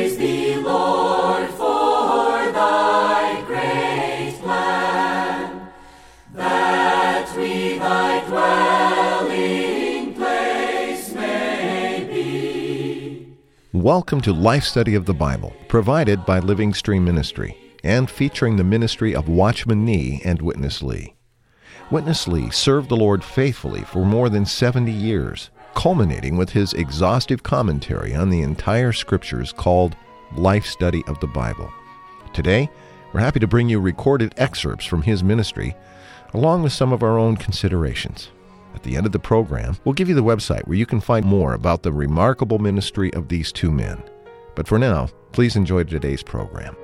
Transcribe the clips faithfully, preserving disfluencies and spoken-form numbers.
Praise thee, Lord, for thy great plan, that we thy dwelling place may be. Welcome to Life Study of the Bible, provided by Living Stream Ministry, and featuring the ministry of Watchman Nee and Witness Lee. Witness Lee served the Lord faithfully for more than seventy years, culminating with his exhaustive commentary on the entire Scriptures called Life Study of the Bible. Today, we're happy to bring you recorded excerpts from his ministry, along with some of our own considerations. At the end of the program, we'll give you the website where you can find more about the remarkable ministry of these two men. But for now, please enjoy today's program.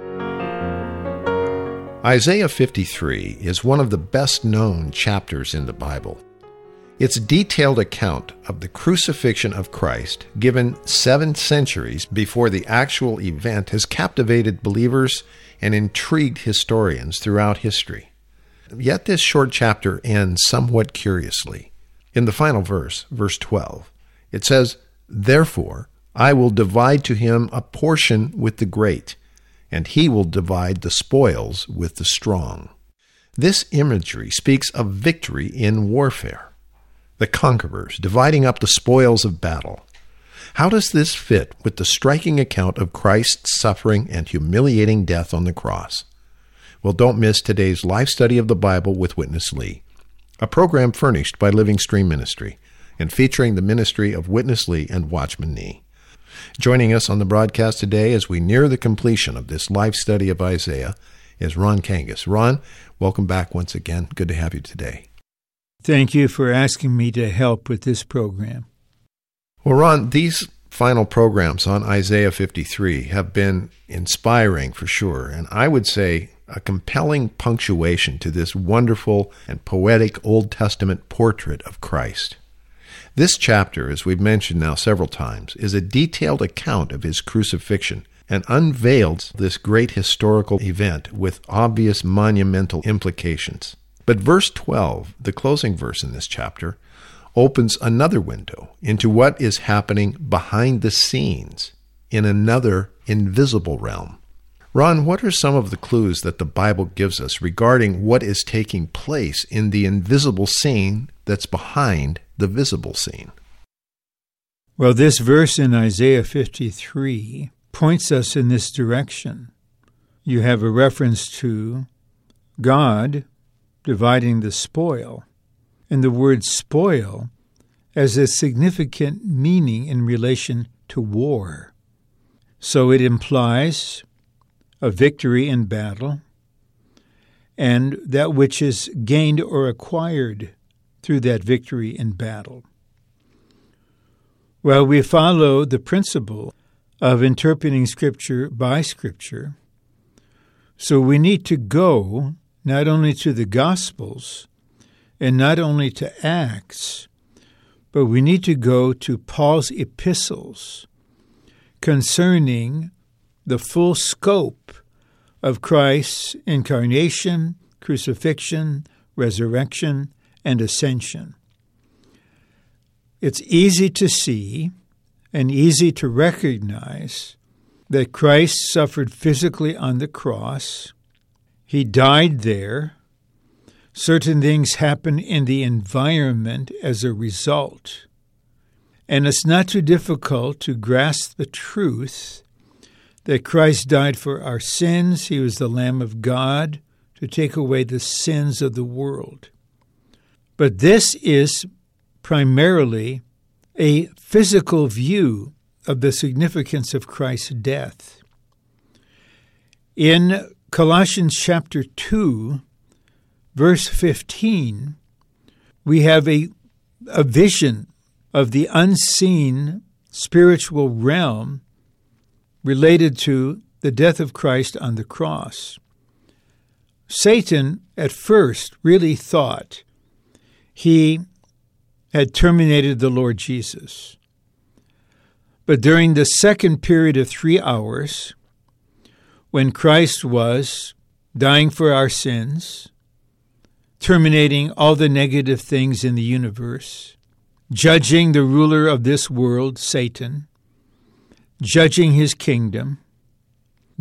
Isaiah fifty-three is one of the best-known chapters in the Bible. Its detailed account of the crucifixion of Christ, given seven centuries before the actual event, has captivated believers and intrigued historians throughout history. Yet this short chapter ends somewhat curiously. In the final verse, verse twelve, it says, "Therefore I will divide to him a portion with the great, and he will divide the spoils with the strong." This imagery speaks of victory in warfare. The conquerors dividing up the spoils of battle. How does this fit with the striking account of Christ's suffering and humiliating death on the cross? Well, don't miss today's Life Study of the Bible with Witness Lee, a program furnished by Living Stream Ministry and featuring the ministry of Witness Lee and Watchman Nee. Joining us on the broadcast today as we near the completion of this life study of Isaiah is Ron Kangas. Ron, welcome back once again. Good to have you today. Thank you for asking me to help with this program. Well, Ron, these final programs on Isaiah fifty-three have been inspiring for sure, and I would say a compelling punctuation to this wonderful and poetic Old Testament portrait of Christ. This chapter, as we've mentioned now several times, is a detailed account of his crucifixion and unveils this great historical event with obvious monumental implications. But verse twelve, the closing verse in this chapter, opens another window into what is happening behind the scenes in another invisible realm. Ron, what are some of the clues that the Bible gives us regarding what is taking place in the invisible scene that's behind the visible scene? Well, this verse in Isaiah fifty-three points us in this direction. You have a reference to God dividing the spoil, and the word spoil has a significant meaning in relation to war. So it implies a victory in battle, and that which is gained or acquired through that victory in battle. Well, we follow the principle of interpreting Scripture by Scripture, so we need to go not only to the Gospels and not only to Acts, but we need to go to Paul's epistles concerning the full scope of Christ's incarnation, crucifixion, resurrection, and ascension. It's easy to see and easy to recognize that Christ suffered physically on the cross. He died there. Certain things happen in the environment as a result. And it's not too difficult to grasp the truth that Christ died for our sins. He was the Lamb of God to take away the sins of the world. But this is primarily a physical view of the significance of Christ's death. In Colossians chapter two, verse fifteen, we have a, a vision of the unseen spiritual realm related to the death of Christ on the cross. Satan at first really thought he had terminated the Lord Jesus. But during the second period of three hours, when Christ was dying for our sins, terminating all the negative things in the universe, judging the ruler of this world, Satan, judging his kingdom,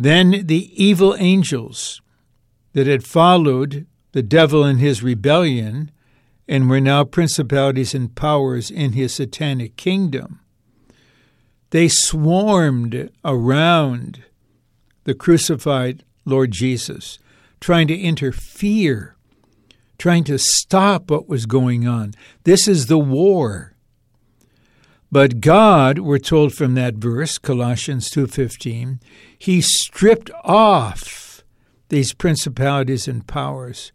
Then the evil angels that had followed the devil in his rebellion and were now principalities and powers in his satanic kingdom, they swarmed around the crucified Lord Jesus, trying to interfere, trying to stop what was going on. This is the war. But God, we're told from that verse, Colossians two fifteen, he stripped off these principalities and powers,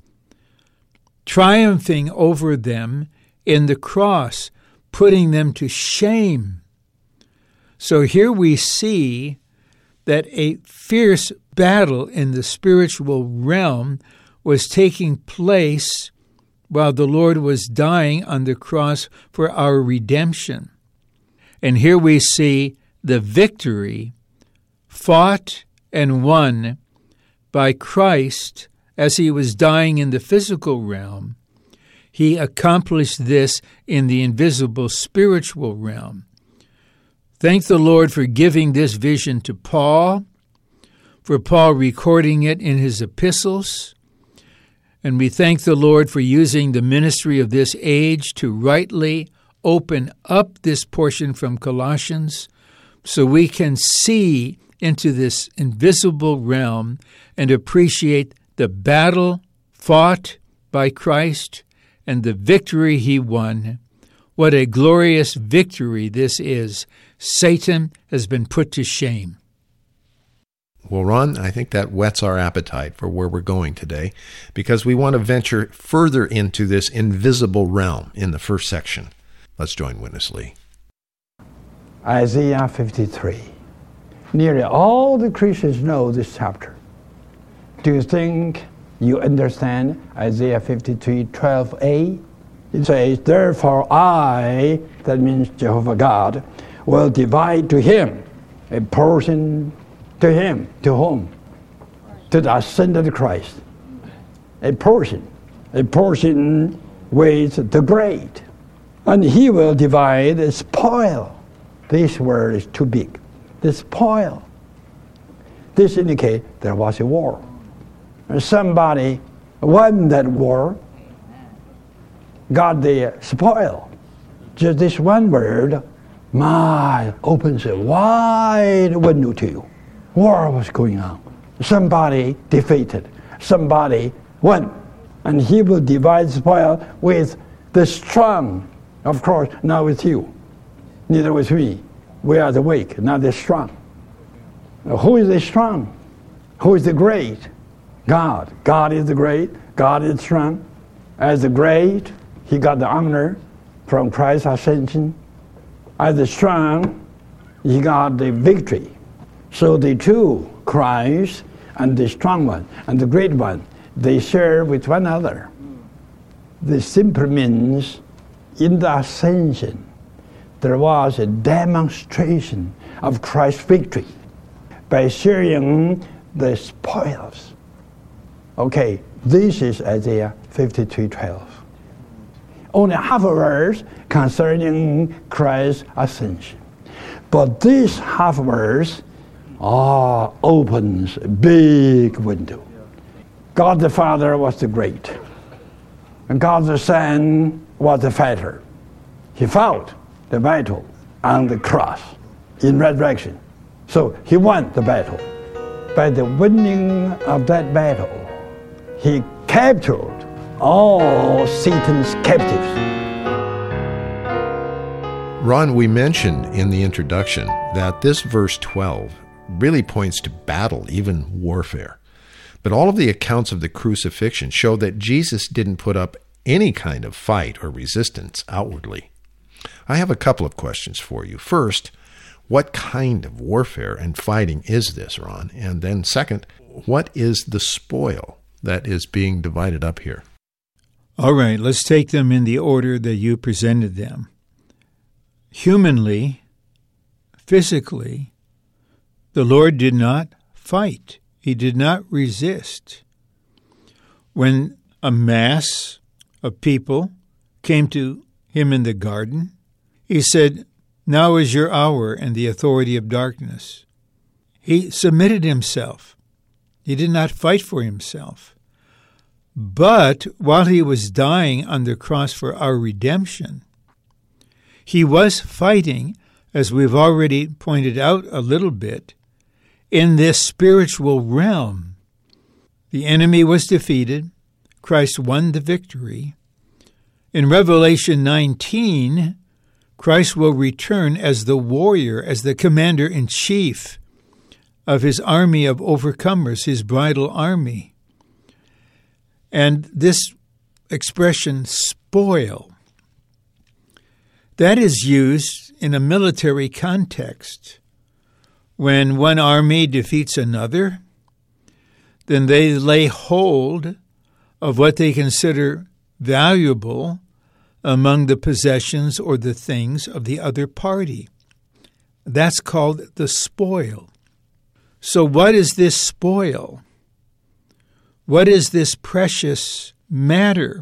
triumphing over them in the cross, putting them to shame. So here we see that a fierce battle in the spiritual realm was taking place while the Lord was dying on the cross for our redemption. And here we see the victory fought and won by Christ as he was dying in the physical realm. He accomplished this in the invisible spiritual realm. Thank the Lord for giving this vision to Paul, for Paul recording it in his epistles, and we thank the Lord for using the ministry of this age to rightly open up this portion from Colossians so we can see into this invisible realm and appreciate the battle fought by Christ and the victory he won. What a glorious victory this is. Satan has been put to shame. Well, Ron, I think that whets our appetite for where we're going today, because we want to venture further into this invisible realm in the first section. Let's join Witness Lee. Isaiah fifty-three. Nearly all the Christians know this chapter. Do you think you understand Isaiah fifty-three, twelve a? It says, therefore I, that means Jehovah God, will divide to him a portion, to him, to whom? To the ascended Christ. A portion, a portion with the great. And he will divide the spoil. This word is too big. The spoil. This indicates there was a war. And somebody won that war, got the spoil. Just this one word, my, opens a wide window to you. War was going on. Somebody defeated. Somebody won. And he will divide spoil with the strong. Of course, not with you. Neither with me. We are the weak, not the strong. Who is the strong? Who is the great? God. God is the great. God is strong. As the great, he got the honor from Christ's ascension. As the strong, he got the victory. So the two, Christ and the strong one and the great one, they share with one another. This simply means in the ascension, there was a demonstration of Christ's victory by sharing the spoils. Okay, this is Isaiah fifty-three twelve. Only half a verse concerning Christ's ascension. But this half verse ah, opens a big window. God the Father was the great. And God the Son was the fighter. He fought the battle on the cross in resurrection. So he won the battle. By the winning of that battle, he captured all Satan's captives. Ron, we mentioned in the introduction that this verse twelve really points to battle, even warfare. But all of the accounts of the crucifixion show that Jesus didn't put up any kind of fight or resistance outwardly. I have a couple of questions for you. First, what kind of warfare and fighting is this, Ron? And then second, what is the spoil that is being divided up here? All right, let's take them in the order that you presented them. Humanly, physically, the Lord did not fight. He did not resist. When a mass of people came to him in the garden, he said, now is your hour and the authority of darkness. He submitted himself. He did not fight for himself. But while he was dying on the cross for our redemption, he was fighting, as we've already pointed out a little bit, in this spiritual realm. The enemy was defeated. Christ won the victory. In Revelation nineteen, Christ will return as the warrior, as the commander-in-chief of his army of overcomers, his bridal army. And this expression, spoil, that is used in a military context. When one army defeats another, then they lay hold of what they consider valuable among the possessions or the things of the other party. That's called the spoil. So what is this spoil? What is this precious matter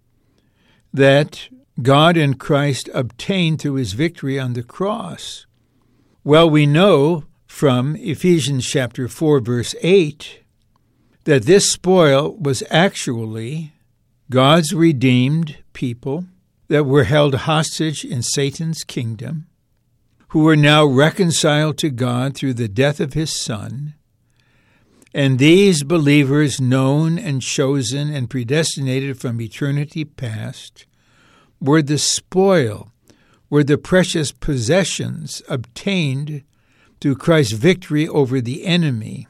that God and Christ obtained through his victory on the cross? Well, we know from Ephesians chapter four, verse eight, that this spoil was actually God's redeemed people that were held hostage in Satan's kingdom, who are now reconciled to God through the death of his Son. And these believers, known and chosen and predestinated from eternity past, were the spoil, were the precious possessions obtained through Christ's victory over the enemy.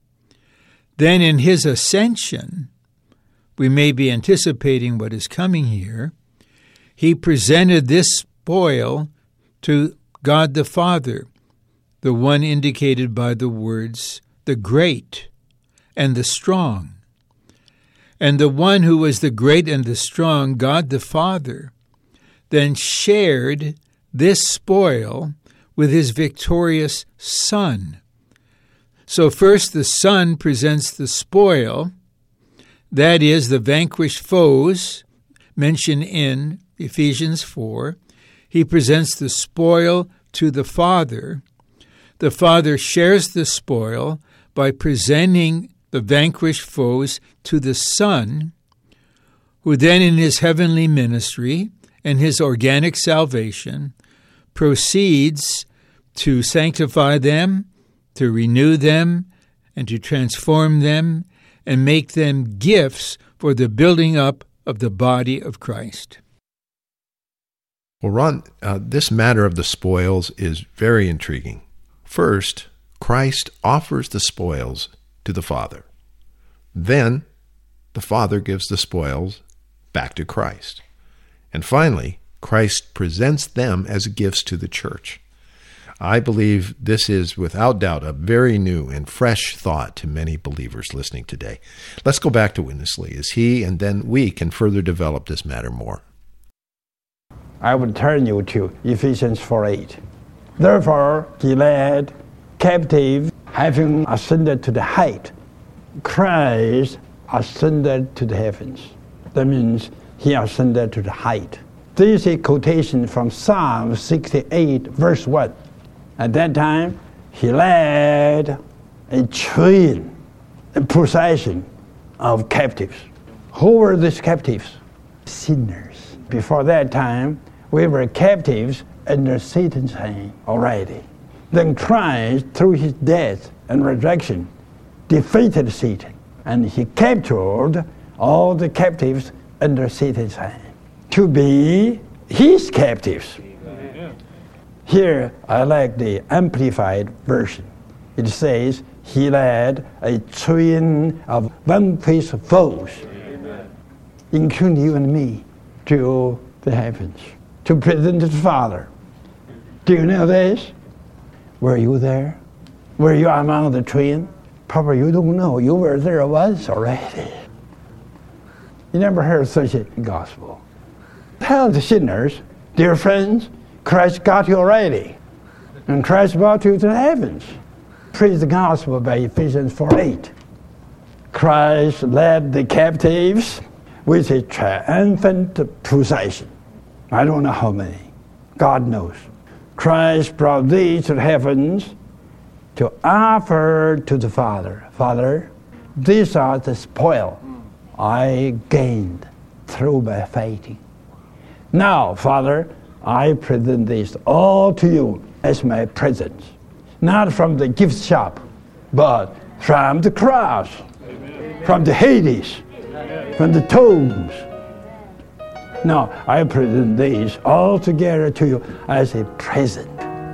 Then in his ascension, we may be anticipating what is coming here, he presented this spoil to God the Father, the one indicated by the words, the great and the strong. And the one who was the great and the strong, God the Father, then shared this spoil with his victorious Son. So first the Son presents the spoil, that is, the vanquished foes mentioned in Ephesians four. He presents the spoil to the Father. The Father shares the spoil by presenting the vanquished foes to the Son, who then in his heavenly ministry and his organic salvation proceeds to sanctify them, to renew them, and to transform them, and make them gifts for the building up of the body of Christ. Well, Ron, uh, this matter of the spoils is very intriguing. First, Christ offers the spoils to the Father. Then, the Father gives the spoils back to Christ. And finally, Christ presents them as gifts to the church. I believe this is, without doubt, a very new and fresh thought to many believers listening today. Let's go back to Witness Lee as he and then we can further develop this matter more. I would turn you to Ephesians four eight. Therefore, he led captive, having ascended to the height. Christ ascended to the heavens. That means he ascended to the height. This is a quotation from Psalm sixty-eight, verse one. At that time, he led a train, a procession of captives. Who were these captives? Sinners. Before that time, we were captives under Satan's hand already. Then Christ, through his death and resurrection, defeated Satan, and he captured all the captives under Satan's hand to be his captives. Amen. Here, I like the Amplified Version. It says, he led a train of vanquished foes, Amen. Including you and me, to the heavens, to present to the Father. Do you know this? Were you there? Were you among the train? Probably you don't know. You were there once already. You never heard such a gospel. Tell the sinners, dear friends, Christ got you already. And Christ brought you to the heavens. Preach the gospel by Ephesians four eight. Christ led the captives with a triumphant procession. I don't know how many. God knows. Christ brought these to the heavens, to offer to the Father, Father, these are the spoil I gained through my fighting. Now, Father, I present this all to you as my present, not from the gift shop, but from the cross, Amen. From the Hades, Amen. From the tombs. Now, I present these all together to you as a present.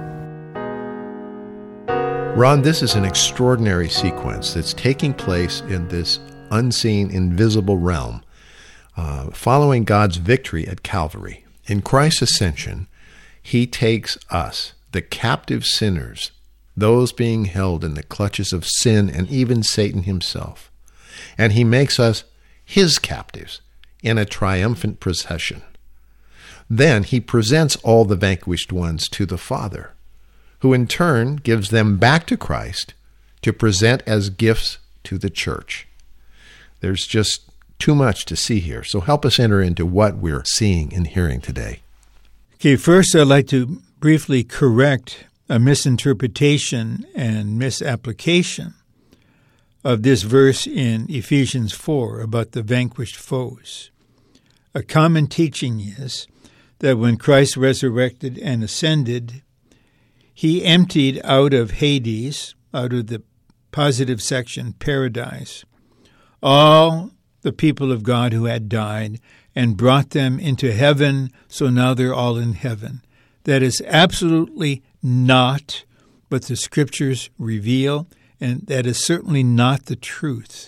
Ron, this is an extraordinary sequence that's taking place in this unseen, invisible realm, uh, following God's victory at Calvary. In Christ's ascension, he takes us, the captive sinners, those being held in the clutches of sin and even Satan himself, and he makes us his captives in a triumphant procession. Then he presents all the vanquished ones to the Father, who in turn gives them back to Christ to present as gifts to the church. There's just too much to see here, so help us enter into what we're seeing and hearing today. Okay, first I'd like to briefly correct a misinterpretation and misapplication of this verse in Ephesians four about the vanquished foes. A common teaching is that when Christ resurrected and ascended, he emptied out of Hades, out of the positive section, paradise, all the people of God who had died and brought them into heaven, so now they're all in heaven. That is absolutely not what the Scriptures reveal, and that is certainly not the truth.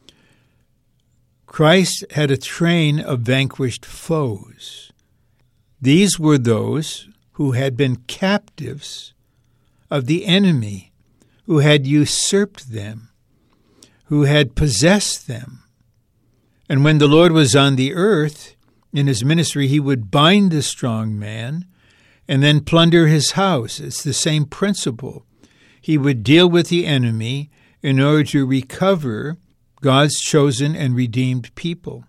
Christ had a train of vanquished foes. These were those who had been captives of the enemy, who had usurped them, who had possessed them. And when the Lord was on the earth, in his ministry, he would bind the strong man and then plunder his house. It's the same principle. He would deal with the enemy in order to recover God's chosen and redeemed people.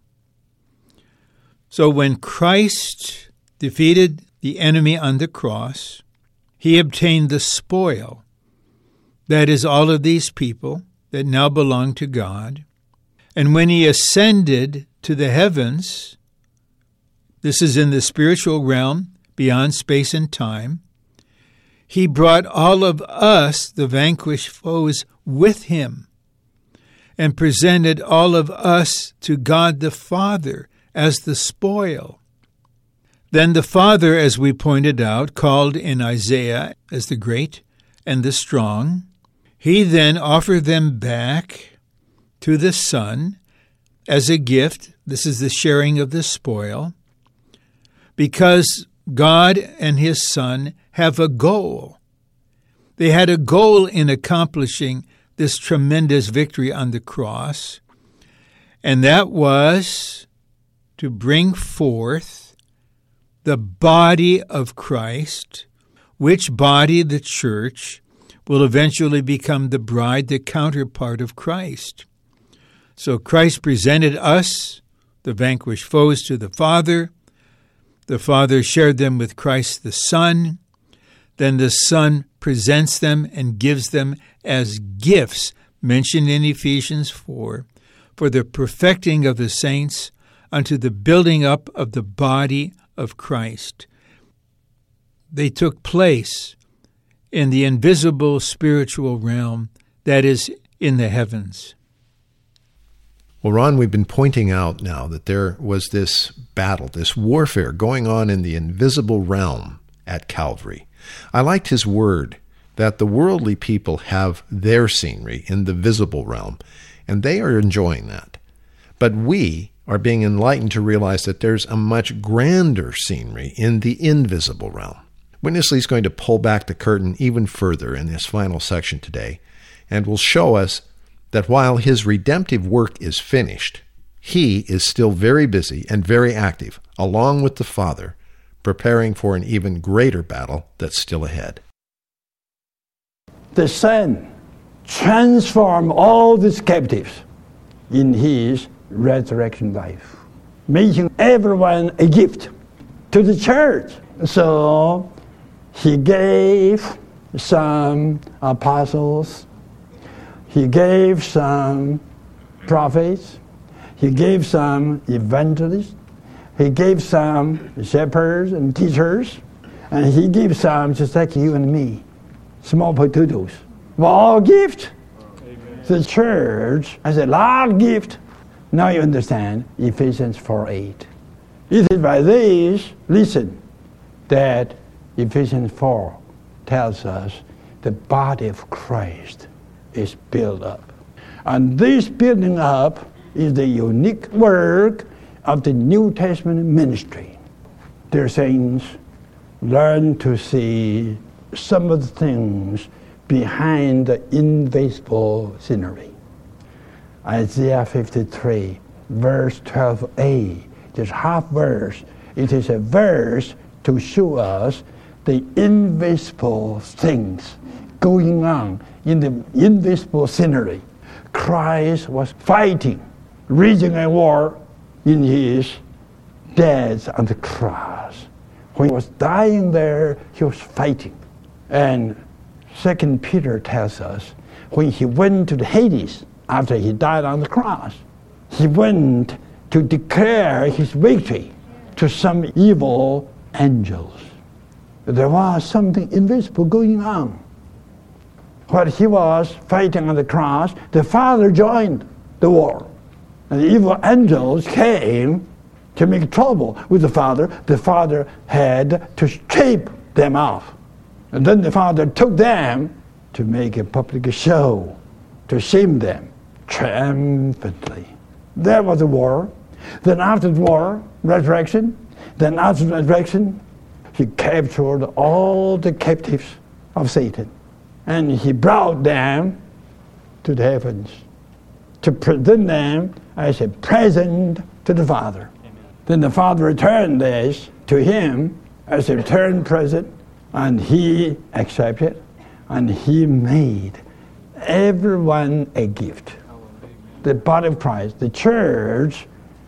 So when Christ defeated the enemy on the cross, he obtained the spoil. That is, all of these people that now belong to God. And when he ascended to the heavens, this is in the spiritual realm, beyond space and time, he brought all of us, the vanquished foes, with him and presented all of us to God the Father as the spoil. Then the Father, as we pointed out, called in Isaiah as the great and the strong, he then offered them back to the Son as a gift. This is the sharing of the spoil, because God and his Son have a goal. They had a goal in accomplishing this tremendous victory on the cross, and that was to bring forth the body of Christ, which body, the church, will eventually become the bride, the counterpart of Christ. So Christ presented us, the vanquished foes, to the Father. The Father shared them with Christ the Son. Then the Son presents them and gives them as gifts, mentioned in Ephesians four, for the perfecting of the saints unto the building up of the body of Christ. They took place in the invisible spiritual realm that is in the heavens. Well, Ron, we've been pointing out now that there was this battle, this warfare going on in the invisible realm at Calvary. I liked his word that the worldly people have their scenery in the visible realm, and they are enjoying that. But we are being enlightened to realize that there's a much grander scenery in the invisible realm. Witness Lee is going to pull back the curtain even further in this final section today, and will show us that while his redemptive work is finished, he is still very busy and very active, along with the Father, preparing for an even greater battle that's still ahead. The Son transformed all these captives in his resurrection life, making everyone a gift to the church. So he gave some apostles, he gave some prophets, he gave some evangelists, he gave some shepherds and teachers, and he gave some just like you and me, small potatoes. We're all gifts. The church has a large gift. Now you understand Ephesians four eight. It is by this, listen, that Ephesians four tells us the body of Christ is built up. And this building up is the unique work of the New Testament ministry. Dear saints, learn to see some of the things behind the invisible scenery. Isaiah fifty-three, verse twelve a, just half verse. It is a verse to show us the invisible things going on in the invisible scenery. Christ was fighting, raging a war in his death on the cross. When he was dying there, he was fighting. And Second Peter tells us, when he went to the Hades after he died on the cross, he went to declare his victory to some evil angels. There was something invisible going on. While he was fighting on the cross, the Father joined the war. And the evil angels came to make trouble with the Father. The Father had to scrape them off. And then the Father took them to make a public show, to shame them triumphantly. There was a war. Then after the war, resurrection. Then after the resurrection, he captured all the captives of Satan. And he brought them to the heavens to present them as a present to the Father. Amen. Then the Father returned this to him as a return present, and he accepted, and he made everyone a gift. The body of Christ, the church,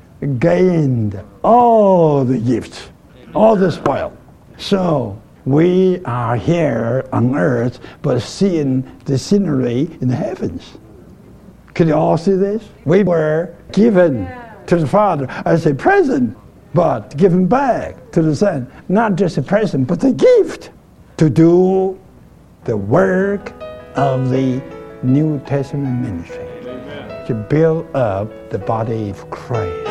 gained all the gifts, all the spoil. So we are here on earth, but seeing the scenery in the heavens. Can you all see this? We were given to the Father as a present, but given back to the Son. Not just a present, but a gift to do the work of the New Testament ministry. Amen. To build up the body of Christ.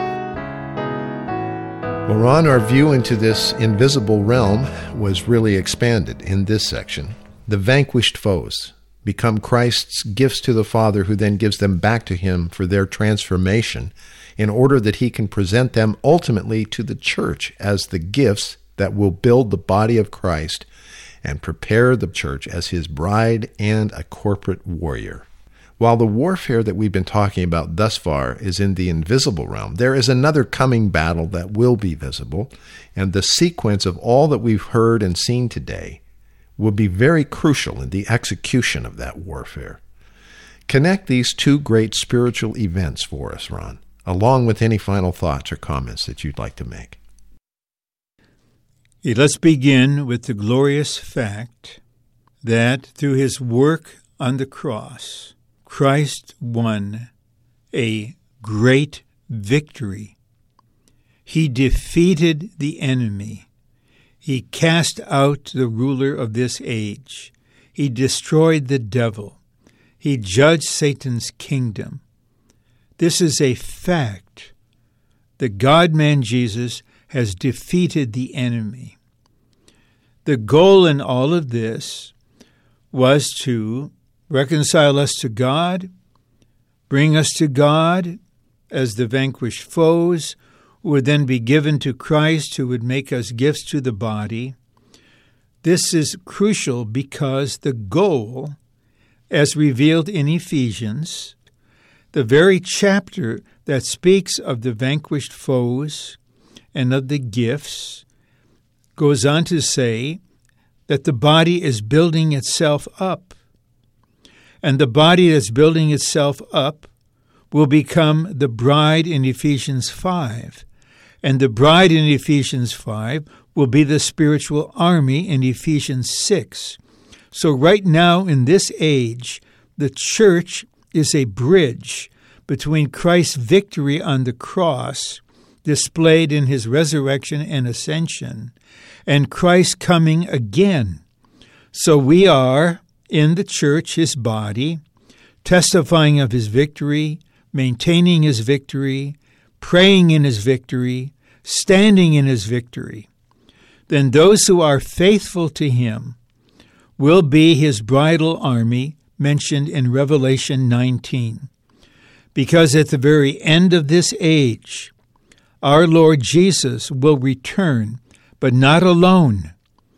Well, Ron, our view into this invisible realm was really expanded in this section. The vanquished foes become Christ's gifts to the Father, who then gives them back to him for their transformation in order that he can present them ultimately to the church as the gifts that will build the body of Christ and prepare the church as his bride and a corporate warrior. While the warfare that we've been talking about thus far is in the invisible realm, there is another coming battle that will be visible, and the sequence of all that we've heard and seen today will be very crucial in the execution of that warfare. Connect these two great spiritual events for us, Ron, along with any final thoughts or comments that you'd like to make. Let's begin with the glorious fact that through his work on the cross, Christ won a great victory. He defeated the enemy. He cast out the ruler of this age. He destroyed the devil. He judged Satan's kingdom. This is a fact. The God-man Jesus has defeated the enemy. The goal in all of this was to reconcile us to God, bring us to God as the vanquished foes, who would then be given to Christ, who would make us gifts to the body. This is crucial because the goal, as revealed in Ephesians, the very chapter that speaks of the vanquished foes and of the gifts, goes on to say that the body is building itself up. And the body that's building itself up will become the bride in Ephesians five. And the bride in Ephesians five will be the spiritual army in Ephesians six. So right now in this age, the church is a bridge between Christ's victory on the cross, displayed in his resurrection and ascension, and Christ coming again. So we are, in the church, his body, testifying of his victory, maintaining his victory, praying in his victory, standing in his victory. Then those who are faithful to him will be his bridal army mentioned in Revelation nineteen. Because at the very end of this age, our Lord Jesus will return, but not alone.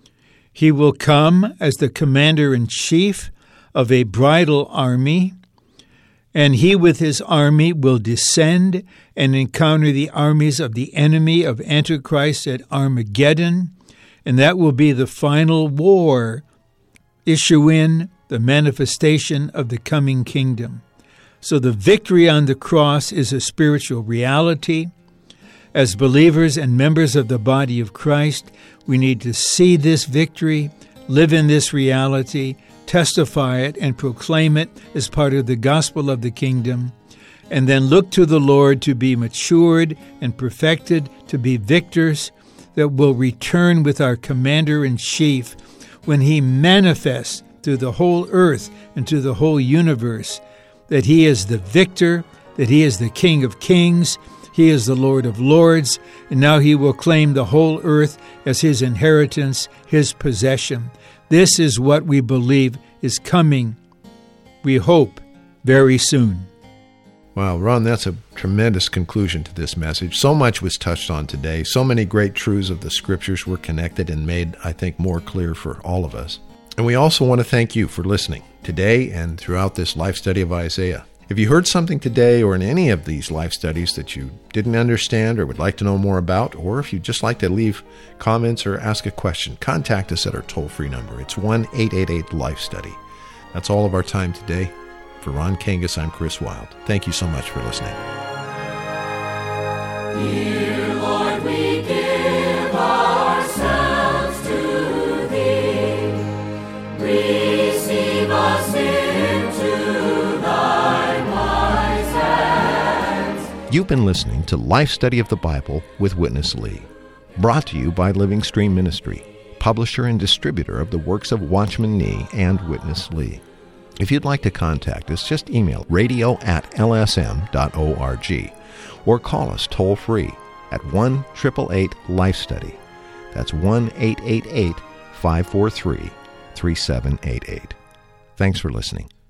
He will come as the commander-in-chief of a bridal army, and he with his army will descend and encounter the armies of the enemy of Antichrist at Armageddon, and that will be the final war, issue in the manifestation of the coming kingdom. So the victory on the cross is a spiritual reality. As believers and members of the body of Christ, we need to see this victory, live in this reality, testify it, and proclaim it as part of the gospel of the kingdom, and then look to the Lord to be matured and perfected, to be victors that will return with our commander-in-chief when he manifests through the whole earth and to the whole universe that he is the victor, that he is the King of kings, he is the Lord of lords, and now he will claim the whole earth as his inheritance, his possession. This is what we believe is coming, we hope, very soon. Wow, Ron, that's a tremendous conclusion to this message. So much was touched on today. So many great truths of the Scriptures were connected and made, I think, more clear for all of us. And we also want to thank you for listening today and throughout this life study of Isaiah. If you heard something today or in any of these life studies that you didn't understand or would like to know more about, or if you'd just like to leave comments or ask a question, contact us at our toll-free number. It's one eight eight eight life study. That's all of our time today. For Ron Kangas, I'm Chris Wilde. Thank you so much for listening. Dear Lord, we give ourselves to Thee. Receive us into Thy wise hands. You've been listening to Life Study of the Bible with Witness Lee, brought to you by Living Stream Ministry, publisher and distributor of the works of Watchman Nee and Witness Lee. If you'd like to contact us, just email radio at l s m dot org or call us toll-free at one eight eight eight life study. That's one eight eight eight, five four three, three seven eight eight. Thanks for listening.